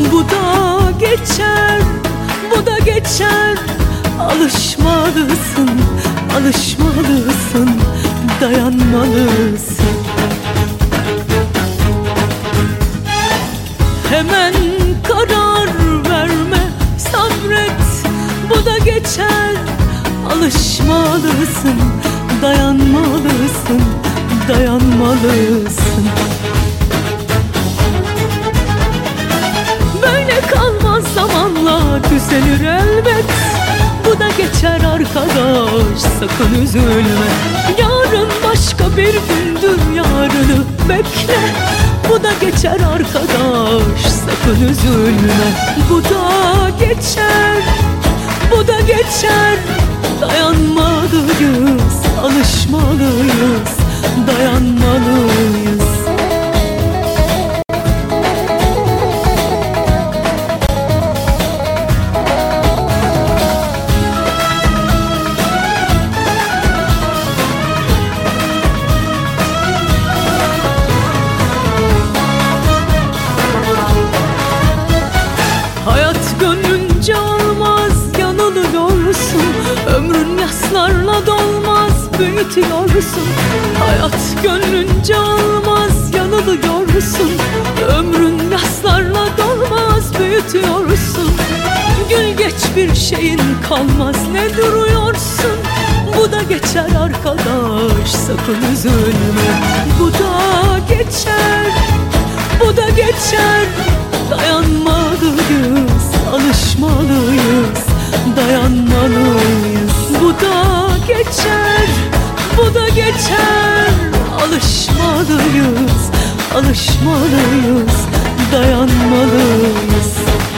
Bu da geçer, bu da geçer. Alışmalısın, alışmalısın, dayanmalısın. Hemen karar verme, sabret. Bu da geçer. Alışmalısın, dayanmalısın, dayanmalısın. Böyle kalmaz, zamanla düzelir elbet. Bu da geçer arkadaş, sakın üzülme. Yarın başka bir gündür, yarını bekle. Bu da geçer arkadaş, sakın üzülme. Bu da geçer, bu da geçer. Dayanmalıyız, alışmalıyız, dayanmalıyız. Hayat gönlünce olmaz, yanılıyorsun. Ömrün yaslarla dolmaz, büyütüyorsun. Hayat gönlünce olmaz, yanılıyorsun. Ömrün yaslarla dolmaz, büyütüyorsun. Gül geç, bir şeyin kalmaz, ne duruyorsun? Bu da geçer arkadaş, sakın üzülme. Bu da geçer, bu da geçer. Dayanmalıyız, alışmalıyız, dayanmalıyız. Bu da geçer, bu da geçer. Alışmalıyız, alışmalıyız, dayanmalıyız.